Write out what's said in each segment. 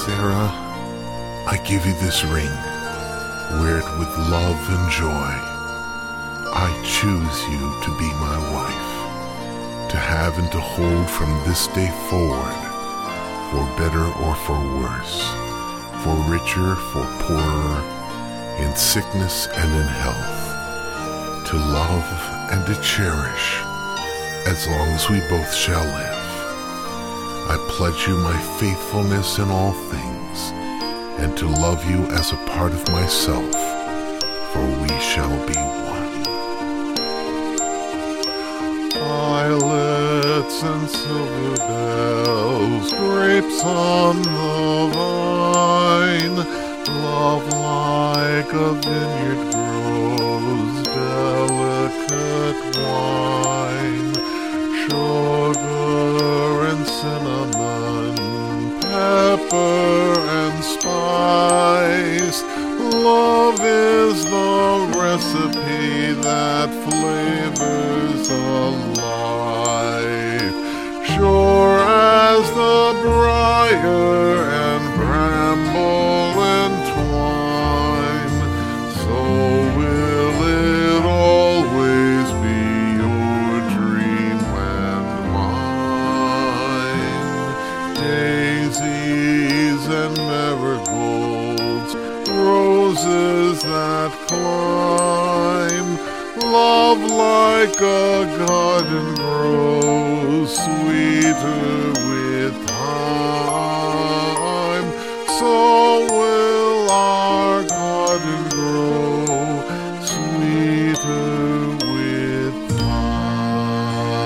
Sarah, I give you this ring. Wear it with love and joy. I choose you to be my wife, to have and to hold from this day forward, for better or for worse, for richer, for poorer, in sickness and in health, to love and to cherish, as long as we both shall live. I pledge you my faithfulness in all things, and to love you as a part of myself, for we shall be one. Violets and silver bells, grapes on the vine, love like a vineyard grows, delicate wine, sugar and cinnamon, pepper and spice. Love is the recipe that flavors a life, sure as the briar and bramble entwine, so will it always be your dream and mine. Daisies and marigolds, roses that climb, love like a garden grows, sweeter with time, so will our garden grow, sweeter with time.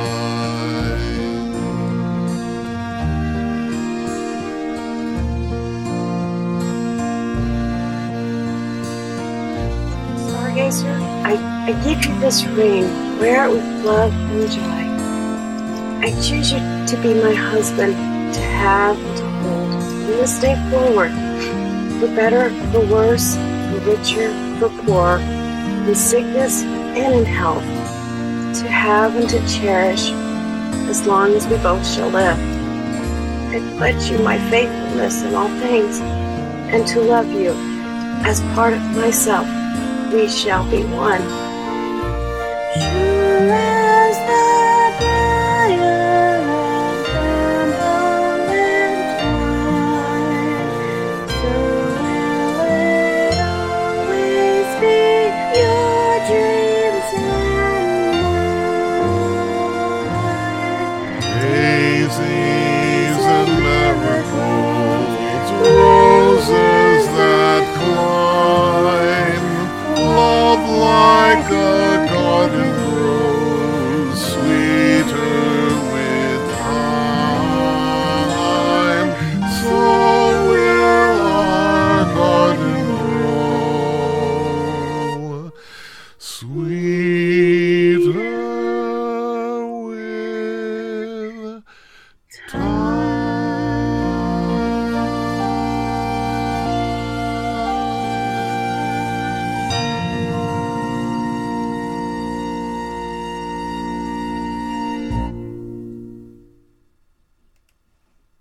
Stargazer, I give you this ring. Wear it with love and joy. I choose you to be my husband, to have and to hold from this day forward, for better, for worse, for richer, for poorer, in sickness and in health, to have and to cherish as long as we both shall live. I pledge you my faithfulness in all things, and to love you as part of myself. We shall be one. Sure as the briar and bramble entwine, so will it always be your dreams and mine. Daisies and marigolds, roses that climb, love like a garden grows, sweeter with time, so will our garden grow, sweet.